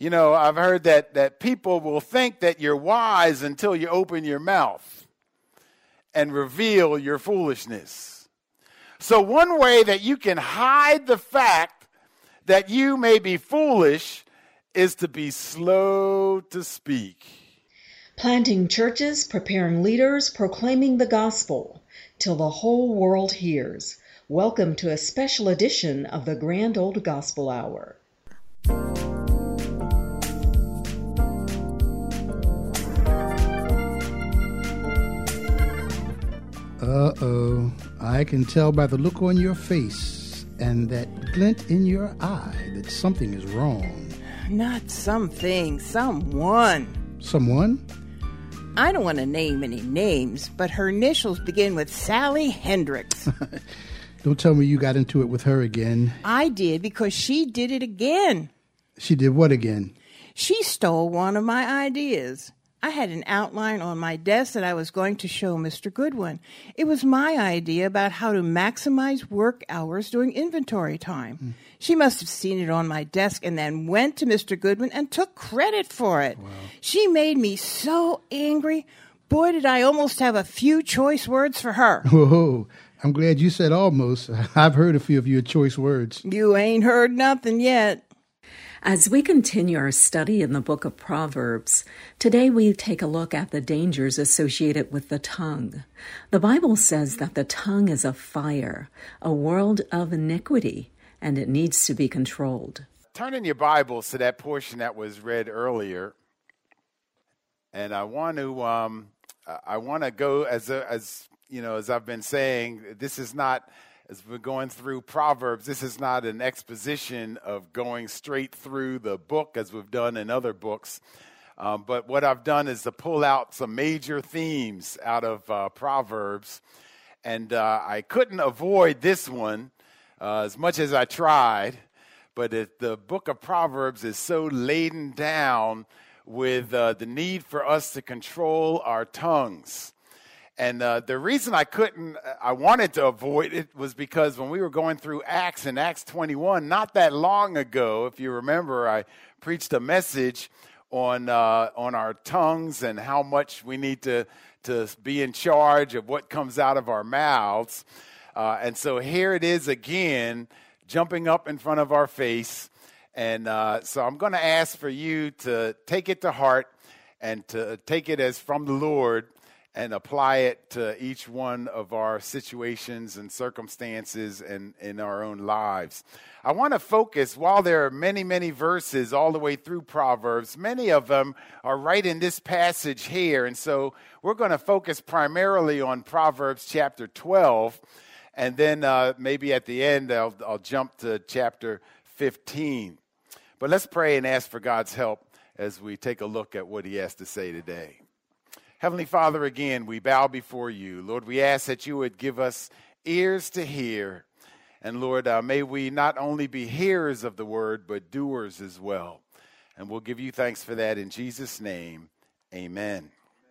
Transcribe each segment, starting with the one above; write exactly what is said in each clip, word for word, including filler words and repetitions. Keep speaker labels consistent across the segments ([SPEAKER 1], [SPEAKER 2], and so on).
[SPEAKER 1] You know, I've heard that, that people will think that you're wise until you open your mouth and reveal your foolishness. So one way that you can hide the fact that you may be foolish is to be slow to speak.
[SPEAKER 2] Planting churches, preparing leaders, proclaiming the gospel till the whole world hears. Welcome to a special edition of the Grand Old Gospel Hour.
[SPEAKER 3] Uh-oh. I can tell by the look on your face and that glint in your eye that something is wrong.
[SPEAKER 4] Not something, someone.
[SPEAKER 3] Someone?
[SPEAKER 4] I don't want to name any names, but her initials begin with Sally Hendricks.
[SPEAKER 3] Don't tell me you got into it with her again.
[SPEAKER 4] I did because she did it again.
[SPEAKER 3] She did what again?
[SPEAKER 4] She stole one of my ideas. I had an outline on my desk that I was going to show Mister Goodwin. It was my idea about how to maximize work hours during inventory time. Mm. She must have seen it on my desk and then went to Mister Goodwin and took credit for it. Wow. She made me so angry. Boy, did I almost have a few choice words for her.
[SPEAKER 3] Whoa, I'm glad you said almost. I've heard a few of your choice words.
[SPEAKER 4] You ain't heard nothing yet.
[SPEAKER 2] As we continue our study in the book of Proverbs, today we take a look at the dangers associated with the tongue. The Bible says that the tongue is a fire, a world of iniquity, and it needs to be controlled.
[SPEAKER 1] Turn in your Bibles to that portion that was read earlier, and I want to um, I want to go as a, as you know as I've been saying. This is not. As we're going through Proverbs, this is not an exposition of going straight through the book as we've done in other books. Um, but what I've done is to pull out some major themes out of uh, Proverbs. And uh, I couldn't avoid this one uh, as much as I tried. But it, the book of Proverbs is so laden down with uh, the need for us to control our tongues. And uh, the reason I couldn't, I wanted to avoid it was because when we were going through Acts in Acts twenty-one, not that long ago, if you remember, I preached a message on uh, on our tongues and how much we need to, to be in charge of what comes out of our mouths. Uh, and so here it is again, jumping up in front of our face. And uh, so I'm going to ask for you to take it to heart and to take it as from the Lord and apply it to each one of our situations and circumstances and in our own lives. I want to focus, while there are many, many verses all the way through Proverbs, many of them are right in this passage here. And so we're going to focus primarily on Proverbs chapter twelve. And then uh, maybe at the end, I'll, I'll jump to chapter fifteen. But let's pray and ask for God's help as we take a look at what he has to say today. Heavenly Father, again, we bow before you. Lord, we ask that you would give us ears to hear. And Lord, uh, may we not only be hearers of the word, but doers as well. And we'll give you thanks for that in Jesus' name. Amen.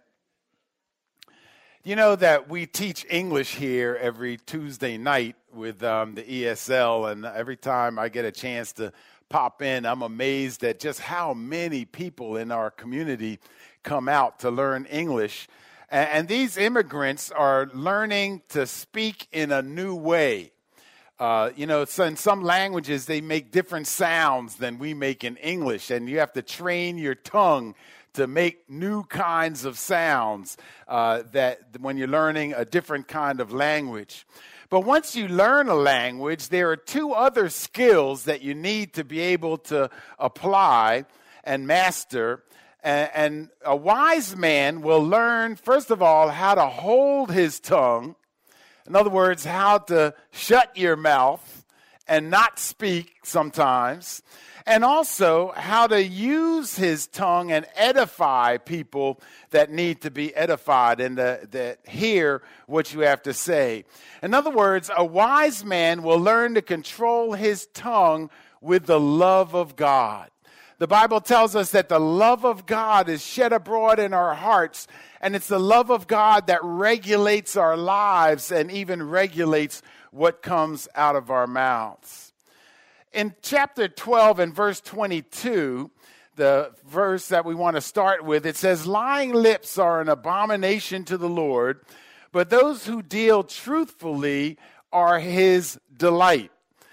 [SPEAKER 1] You know that we teach English here every Tuesday night with um, the E S L. And every time I get a chance to pop in, I'm amazed at just how many people in our community come out to learn English. And these immigrants are learning to speak in a new way. Uh, you know, so in some languages, they make different sounds than we make in English. And you have to train your tongue to make new kinds of sounds uh, that when you're learning a different kind of language. But once you learn a language, there are two other skills that you need to be able to apply and master. And a wise man will learn, first of all, how to hold his tongue. In other words, how to shut your mouth and not speak sometimes. And also how to use his tongue and edify people that need to be edified and to, that hear what you have to say. In other words, a wise man will learn to control his tongue with the love of God. The Bible tells us that the love of God is shed abroad in our hearts, and it's the love of God that regulates our lives and even regulates what comes out of our mouths. In chapter twelve and verse twenty-two, the verse that we want to start with. It says, lying lips are an abomination to the Lord, but those who deal truthfully are his delight.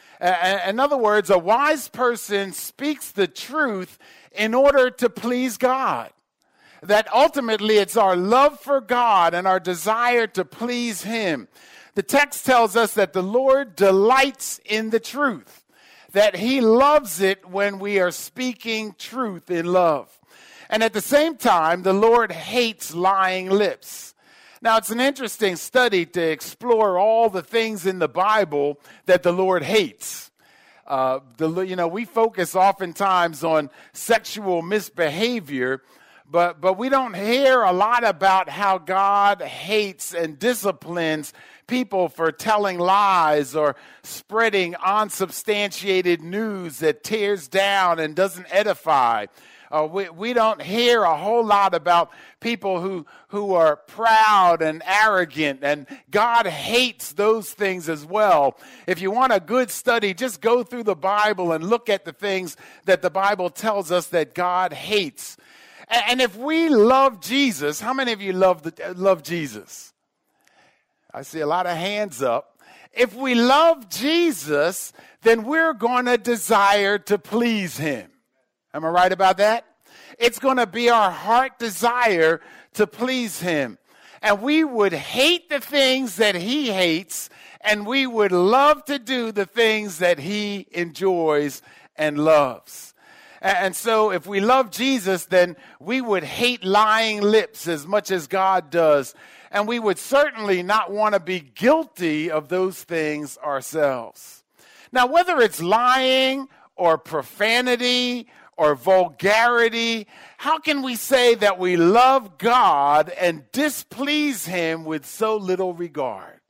[SPEAKER 1] In other words, a wise person speaks the truth in order to please God. That ultimately it's our love for God and our desire to please him. The text tells us that the Lord delights in the truth, that he loves it when we are speaking truth in love. And at the same time, the Lord hates lying lips. Now, it's an interesting study to explore all the things in the Bible that the Lord hates. Uh, the, you know, we focus oftentimes on sexual misbehavior, but, but we don't hear a lot about how God hates and disciplines people for telling lies or spreading unsubstantiated news that tears down and doesn't edify. Uh, we, we don't hear a whole lot about people who, who are proud and arrogant, and God hates those things as well. If you want a good study, just go through the Bible and look at the things that the Bible tells us that God hates. And, and if we love Jesus, how many of you love, the, love Jesus? I see a lot of hands up. If we love Jesus, then we're going to desire to please him. Am I right about that? It's going to be our heart desire to please him. And we would hate the things that he hates, and we would love to do the things that he enjoys and loves. And so if we love Jesus, then we would hate lying lips as much as God does. And we would certainly not want to be guilty of those things ourselves. Now, whether it's lying or profanity or vulgarity, how can we say that we love God and displease him with so little regard?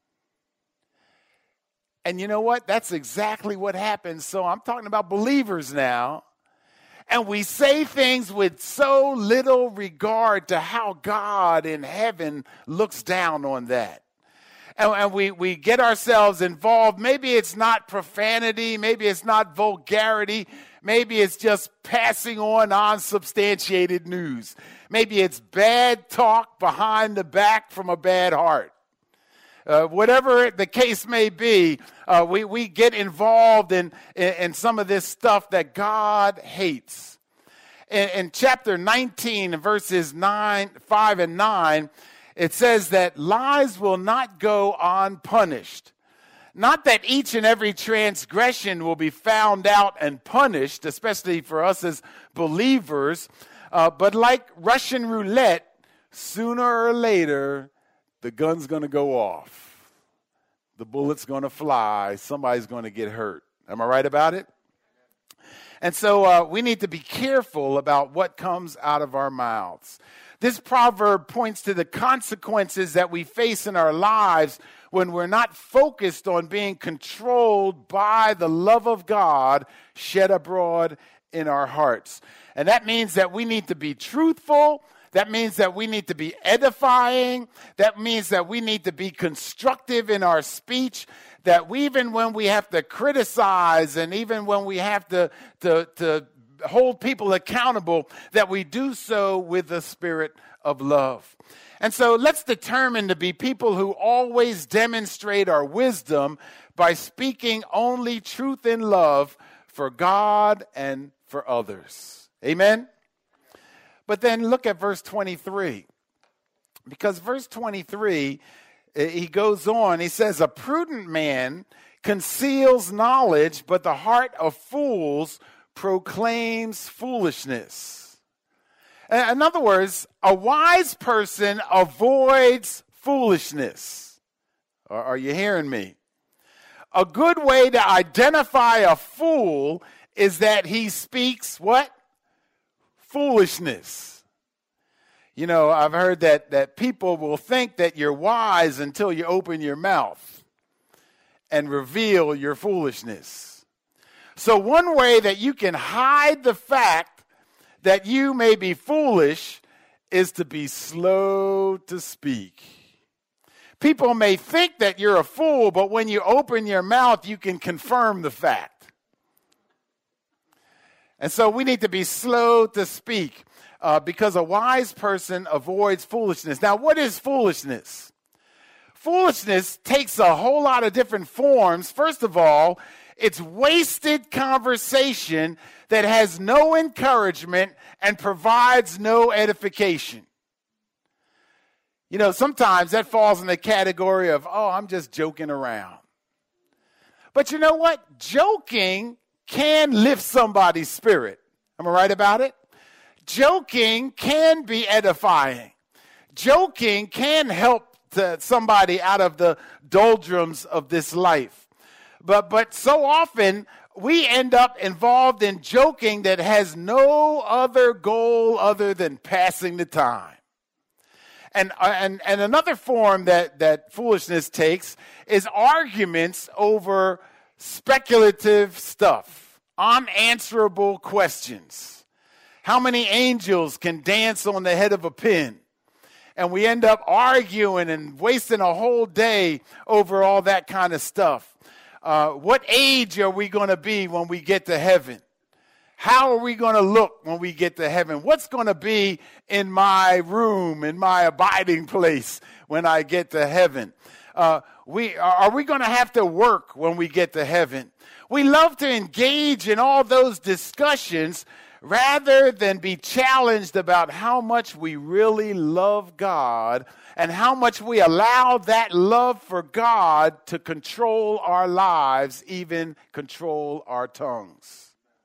[SPEAKER 1] And you know what? That's exactly what happens. So I'm talking about believers now. And we say things with so little regard to how God in heaven looks down on that. And, and we, we get ourselves involved. Maybe it's not profanity. Maybe it's not vulgarity. Maybe it's just passing on unsubstantiated news. Maybe it's bad talk behind the back from a bad heart. Uh, whatever the case may be, uh, we, we get involved in, in, in some of this stuff that God hates. In, in chapter nineteen, verses nine, five and nine, it says that lies will not go unpunished. Not that each and every transgression will be found out and punished, especially for us as believers, uh, but like Russian roulette, sooner or later, the gun's going to go off. The bullet's going to fly. Somebody's going to get hurt. Am I right about it? And so uh, we need to be careful about what comes out of our mouths. This proverb points to the consequences that we face in our lives when we're not focused on being controlled by the love of God shed abroad in our hearts. And that means that we need to be truthful. That means that we need to be edifying. That means that we need to be constructive in our speech. That we, even when we have to criticize and even when we have to, to, to hold people accountable, that we do so with the spirit of love. And so let's determine to be people who always demonstrate our wisdom by speaking only truth in love for God and for others. Amen? But then look at verse twenty-three. Because verse twenty-three, he goes on, he says, a prudent man conceals knowledge, but the heart of fools proclaims foolishness. In other words, a wise person avoids foolishness. Are you hearing me? A good way to identify a fool is that he speaks what? Foolishness. You know, I've heard that, that people will think that you're wise until you open your mouth and reveal your foolishness. So one way that you can hide the fact that you may be foolish is to be slow to speak. People may think that you're a fool, but when you open your mouth, you can confirm the fact. And so we need to be slow to speak uh, because a wise person avoids foolishness. Now, what is foolishness? Foolishness takes a whole lot of different forms. First of all, it's wasted conversation that has no encouragement and provides no edification. You know, sometimes that falls in the category of, oh, I'm just joking around. But you know what? Joking can lift somebody's spirit. Am I right about it? Joking can be edifying. Joking can help to somebody out of the doldrums of this life. But but so often we end up involved in joking that has no other goal other than passing the time. And, and, and another form that, that foolishness takes is arguments over speculative stuff, unanswerable questions. How many angels can dance on the head of a pin? And we end up arguing and wasting a whole day over all that kind of stuff. Uh, what age are we going to be when we get to heaven? How are we going to look when we get to heaven? What's going to be in my room, in my abiding place when I get to heaven? Uh, we are we going to have to work when we get to heaven? We love to engage in all those discussions rather than be challenged about how much we really love God and how much we allow that love for God to control our lives, even control our tongues.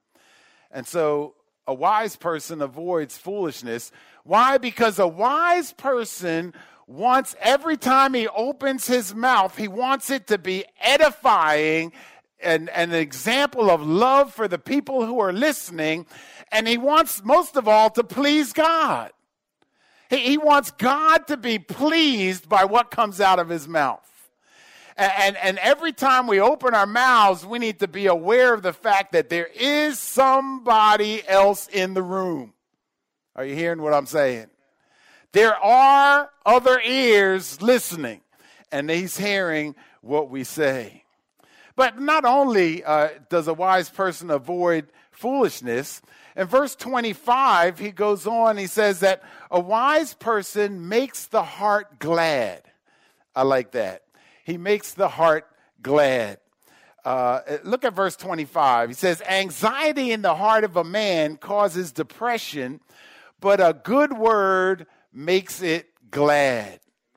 [SPEAKER 1] And so a wise person avoids foolishness. Why? Because a wise person wants, every time he opens his mouth, he wants it to be edifying and, and an example of love for the people who are listening. And he wants, most of all, to please God. He, he wants God to be pleased by what comes out of his mouth. And, and every time we open our mouths, we need to be aware of the fact that there is somebody else in the room. Are you hearing what I'm saying? There are other ears listening, and he's hearing what we say. But not only uh, does a wise person avoid foolishness, in verse twenty-five, he goes on, he says that a wise person makes the heart glad. I like that. He makes the heart glad. Uh, look at verse twenty-five. He says, anxiety in the heart of a man causes depression, but a good word makes it glad.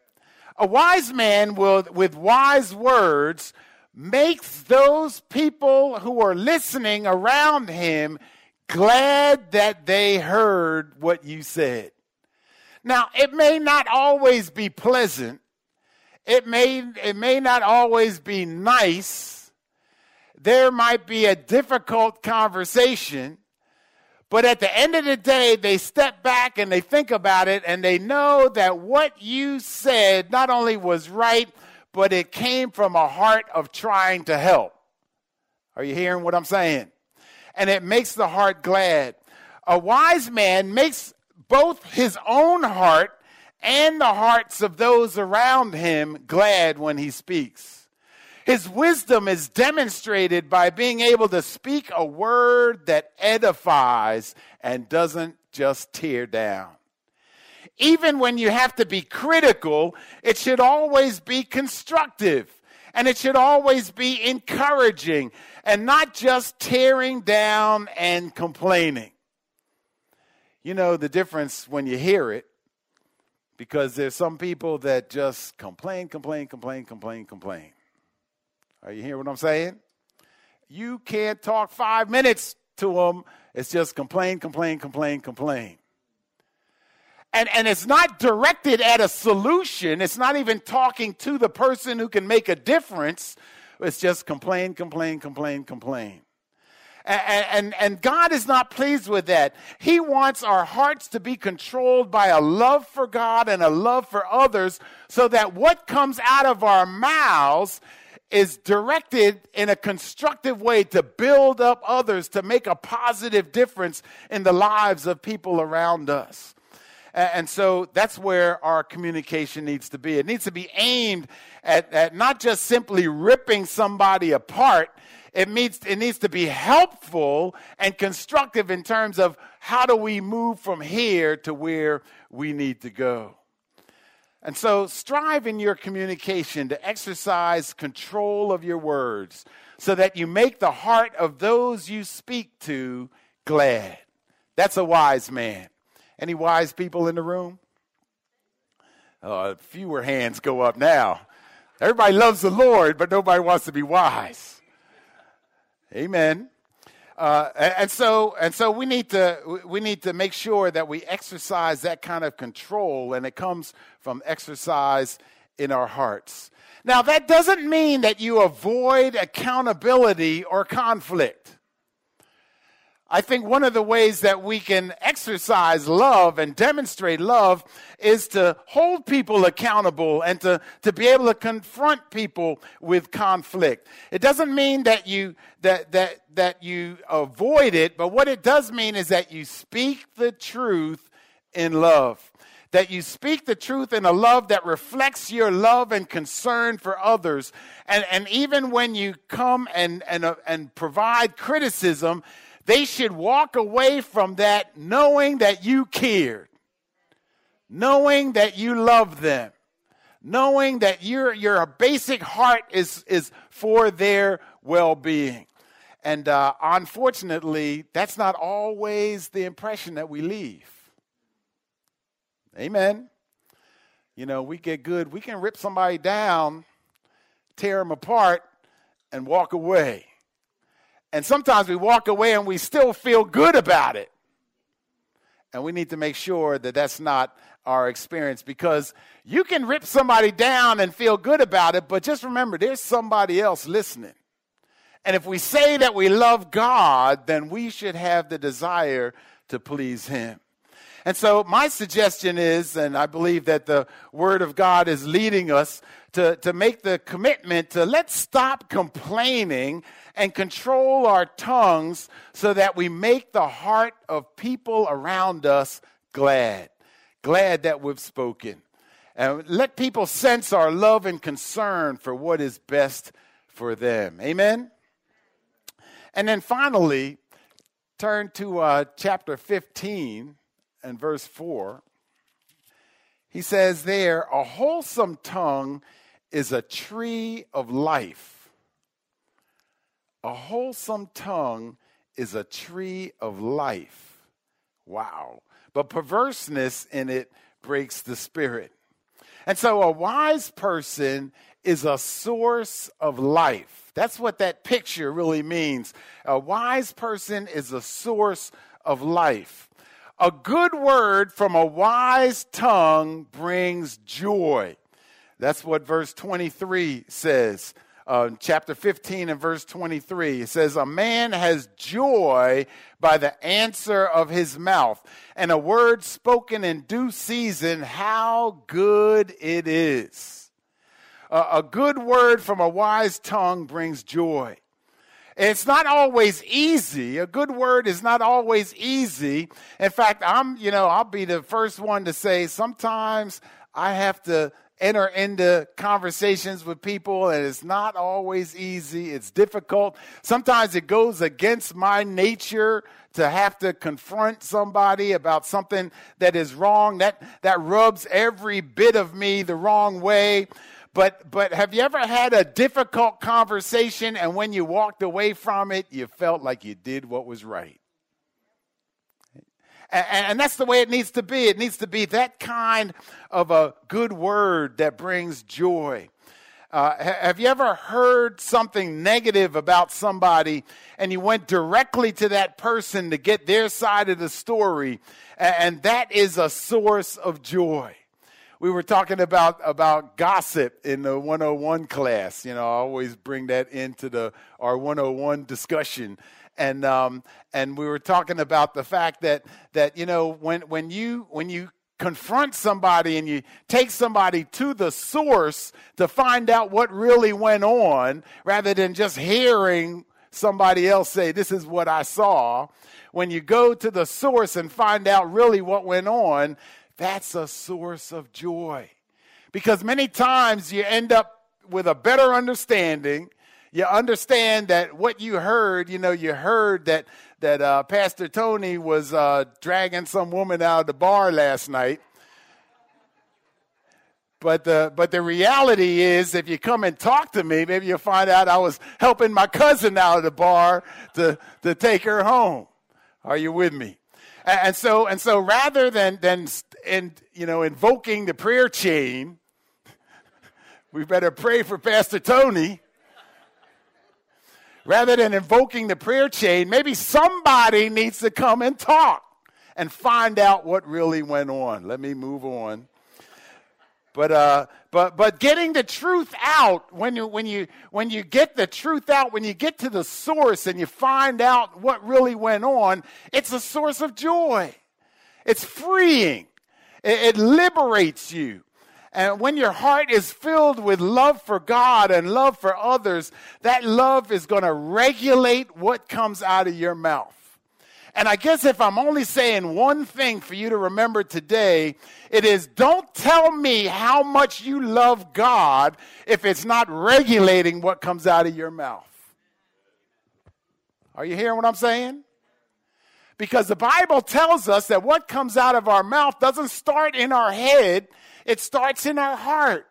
[SPEAKER 1] A wise man will, with wise words makes those people who are listening around him glad that they heard what you said. Now, it may not always be pleasant. It may, it may not always be nice. There might be a difficult conversation. But at the end of the day, they step back and they think about it and they know that what you said not only was right, but it came from a heart of trying to help. Are you hearing what I'm saying? And it makes the heart glad. A wise man makes both his own heart and the hearts of those around him glad when he speaks. His wisdom is demonstrated by being able to speak a word that edifies and doesn't just tear down. Even when you have to be critical, it should always be constructive, and it should always be encouraging and not just tearing down and complaining. You know the difference when you hear it. Because there's some people that just complain, complain, complain, complain, complain. Are you hearing what I'm saying? You can't talk five minutes to them. It's just complain, complain, complain, complain. And, and it's not directed at a solution. It's not even talking to the person who can make a difference. It's just complain, complain, complain, complain. And, and, and God is not pleased with that. He wants our hearts to be controlled by a love for God and a love for others so that what comes out of our mouths is directed in a constructive way to build up others, to make a positive difference in the lives of people around us. And so that's where our communication needs to be. It needs to be aimed at, at not just simply ripping somebody apart. It needs, it needs to be helpful and constructive in terms of how do we move from here to where we need to go. And so strive in your communication to exercise control of your words so that you make the heart of those you speak to glad. That's a wise man. Any wise people in the room? Uh, fewer hands go up now. Everybody loves the Lord, but nobody wants to be wise. Amen. Uh, and, and so, and so we need to we need to make sure that we exercise that kind of control, and it comes from exercise in our hearts. Now, that doesn't mean that you avoid accountability or conflict. I think one of the ways that we can exercise love and demonstrate love is to hold people accountable and to, to be able to confront people with conflict. It doesn't mean that you that that that you avoid it, but what it does mean is that you speak the truth in love. That you speak the truth in a love that reflects your love and concern for others. And, and even when you come and, and, uh, and provide criticism, they should walk away from that knowing that you cared, knowing that you love them, knowing that your your basic heart is, is for their well-being. And uh, unfortunately, that's not always the impression that we leave. Amen. You know, we get good. We can rip somebody down, tear them apart, and walk away. And sometimes we walk away and we still feel good about it. And we need to make sure that that's not our experience, because you can rip somebody down and feel good about it, but just remember, there's somebody else listening. And if we say that we love God, then we should have the desire to please him. And so my suggestion is, and I believe that the Word of God is leading us to, to make the commitment to let's stop complaining and control our tongues so that we make the heart of people around us glad, glad that we've spoken. And let people sense our love and concern for what is best for them. Amen? And then finally, turn to uh, chapter fifteen. And verse four, he says there, a wholesome tongue is a tree of life. A wholesome tongue is a tree of life. Wow. But perverseness in it breaks the spirit. And so a wise person is a source of life. That's what that picture really means. A wise person is a source of life. A good word from a wise tongue brings joy. That's what verse twenty-three says. Uh, chapter fifteen and verse twenty-three. It says, a man has joy by the answer of his mouth, and a word spoken in due season, how good it is. Uh, a good word from a wise tongue brings joy. It's not always easy. A good word is not always easy. In fact, I'm, you know, I'll be the first one to say sometimes I have to enter into conversations with people, and it's not always easy. It's difficult. Sometimes it goes against my nature to have to confront somebody about something that is wrong. That that rubs every bit of me the wrong way. But but have you ever had a difficult conversation and when you walked away from it, you felt like you did what was right? And, and that's the way it needs to be. It needs to be that kind of a good word that brings joy. Uh, have you ever heard something negative about somebody and you went directly to that person to get their side of the story, and that is a source of joy? We were talking about, about gossip in the one oh one class. You know, I always bring that into the our one oh one discussion. And um, and we were talking about the fact that that you know when when you when you confront somebody and you take somebody to the source to find out what really went on, rather than just hearing somebody else say, this is what I saw. When you go to the source and find out really what went on, that's a source of joy. Because many times you end up with a better understanding. you understand that what you heard, you know, you heard that that uh, Pastor Tony was uh, dragging some woman out of the bar last night. But the, but the reality is, if you come and talk to me, maybe you'll find out I was helping my cousin out of the bar to, to take her home. Are you with me? And, and so and so rather than, than in, you know, invoking the prayer chain, we better pray for Pastor Tony. Rather than invoking the prayer chain, maybe somebody needs to come and talk and find out what really went on. Let me move on. But uh, but but getting the truth out, when you when you when you get the truth out, when you get to the source and you find out what really went on, it's a source of joy. It's freeing. It, it liberates you. And when your heart is filled with love for God and love for others, that love is going to regulate what comes out of your mouth. And I guess if I'm only saying one thing for you to remember today, it is, don't tell me how much you love God if it's not regulating what comes out of your mouth. Are you hearing what I'm saying? Because the Bible tells us that what comes out of our mouth doesn't start in our head. It starts in our heart.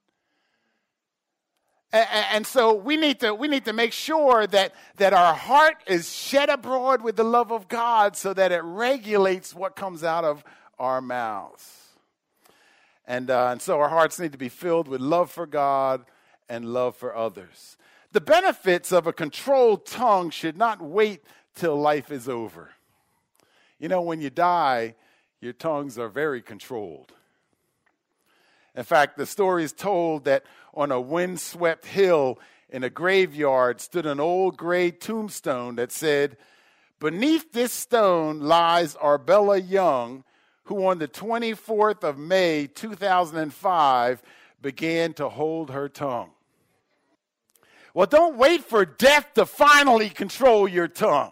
[SPEAKER 1] And, and so we need to we need to make sure that, that our heart is shed abroad with the love of God so that it regulates what comes out of our mouths. And, uh, and so our hearts need to be filled with love for God and love for others. The benefits of a controlled tongue should not wait till life is over. You know, when you die, your tongues are very controlled. In fact, the story is told that on a windswept hill in a graveyard stood an old gray tombstone that said, "Beneath this stone lies Arbella Young, who on the twenty-fourth of May, two thousand five, began to hold her tongue." Well, don't wait for death to finally control your tongue.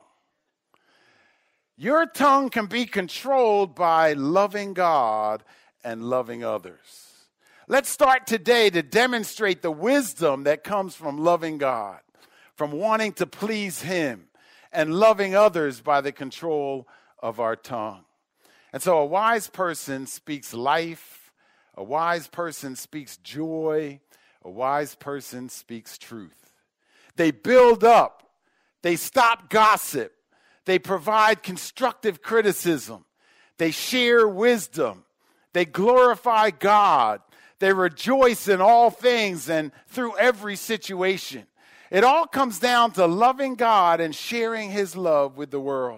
[SPEAKER 1] Your tongue can be controlled by loving God and loving others. Let's start today to demonstrate the wisdom that comes from loving God, from wanting to please Him, and loving others by the control of our tongue. And so a wise person speaks life, a wise person speaks joy, a wise person speaks truth. They build up, they stop gossip, they provide constructive criticism, they share wisdom, they glorify God, they rejoice in all things and through every situation. It all comes down to loving God and sharing His love with the world.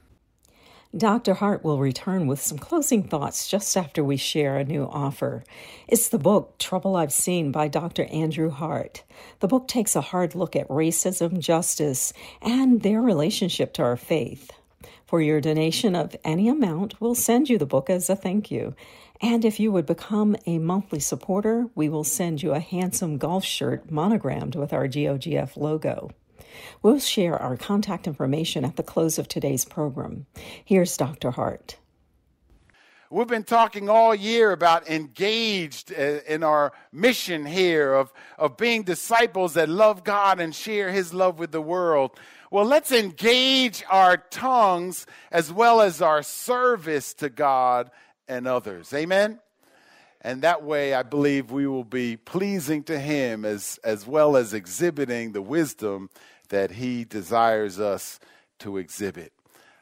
[SPEAKER 2] Doctor Hart will return with some closing thoughts just after we share a new offer. It's the book, Trouble I've Seen, by Doctor Andrew Hart. The book takes a hard look at racism, justice, and their relationship to our faith. For your donation of any amount, we'll send you the book as a thank you. And if you would become a monthly supporter, we will send you a handsome golf shirt monogrammed with our G O G F logo. We'll share our contact information at the close of today's program. Here's Doctor Hart.
[SPEAKER 1] We've been talking all year about engaged in our mission here of, of being disciples that love God and share His love with the world. Well, let's engage our tongues as well as our service to God and others. Amen? And that way, I believe we will be pleasing to Him as, as well as exhibiting the wisdom that He desires us to exhibit.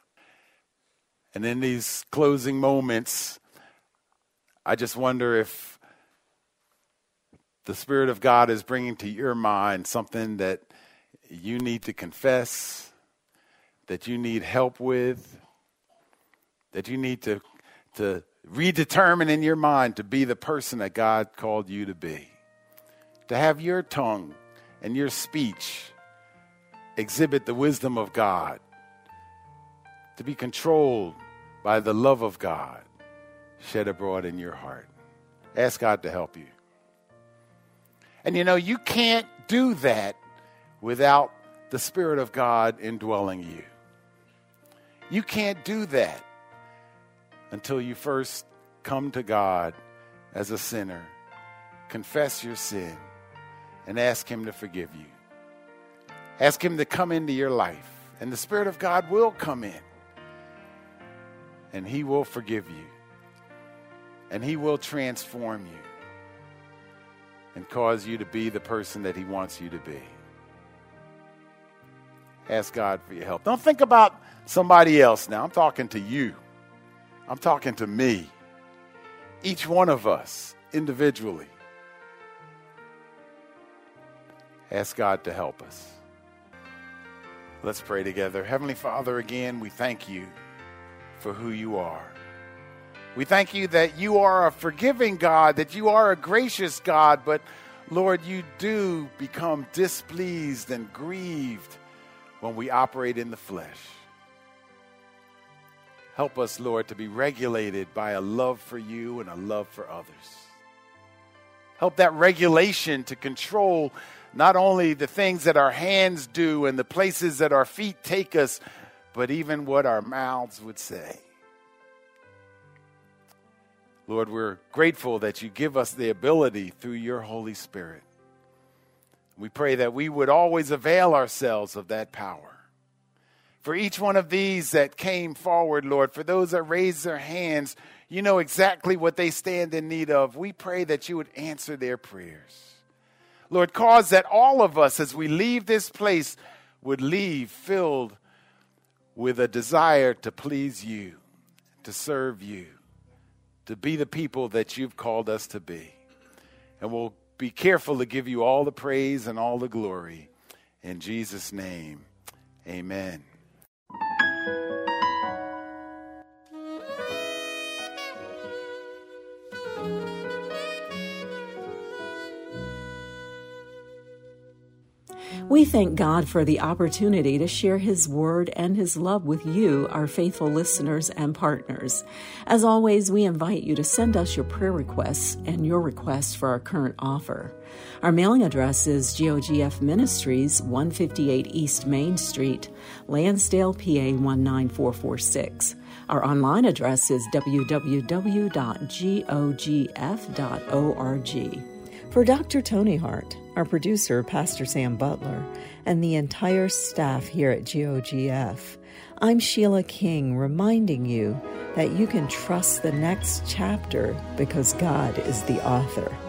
[SPEAKER 1] And in these closing moments, I just wonder if the Spirit of God is bringing to your mind something that you need to confess, that you need help with, that you need to, to redetermine in your mind to be the person that God called you to be. To have your tongue and your speech exhibit the wisdom of God. To be controlled by the love of God shed abroad in your heart. Ask God to help you. And you know, you can't do that without the Spirit of God indwelling you. You can't do that until you first come to God as a sinner, confess your sin, and ask Him to forgive you. Ask him to come into your life, and the Spirit of God will come in, and he will forgive you, and he will transform you and cause you to be the person that he wants you to be. Ask God for your help. Don't think about somebody else now. I'm talking to you. I'm talking to me. Each one of us individually. Ask God to help us. Let's pray together. Heavenly Father, again, we thank you for who you are. We thank you that you are a forgiving God, that you are a gracious God, but Lord, you do become displeased and grieved when we operate in the flesh. Help us, Lord, to be regulated by a love for you and a love for others. Help that regulation to control not only the things that our hands do and the places that our feet take us, but even what our mouths would say. Lord, we're grateful that you give us the ability through your Holy Spirit. We pray that we would always avail ourselves of that power. For each one of these that came forward, Lord, for those that raised their hands, you know exactly what they stand in need of. We pray that you would answer their prayers. Lord, cause that all of us, as we leave this place, would leave filled with a desire to please you, to serve you, to be the people that you've called us to be. And we'll be careful to give you all the praise and all the glory. In Jesus' name, amen.
[SPEAKER 2] We thank God for the opportunity to share His Word and His love with you, our faithful listeners and partners. As always, we invite you to send us your prayer requests and your requests for our current offer. Our mailing address is G O G F Ministries, one fifty-eight East Main Street, Lansdale, P A one nine four four six. Our online address is w w w dot gogf dot org. For Doctor Tony Hart, our producer, Pastor Sam Butler, and the entire staff here at G O G F, I'm Sheila King, reminding you that you can trust the next chapter because God is the author.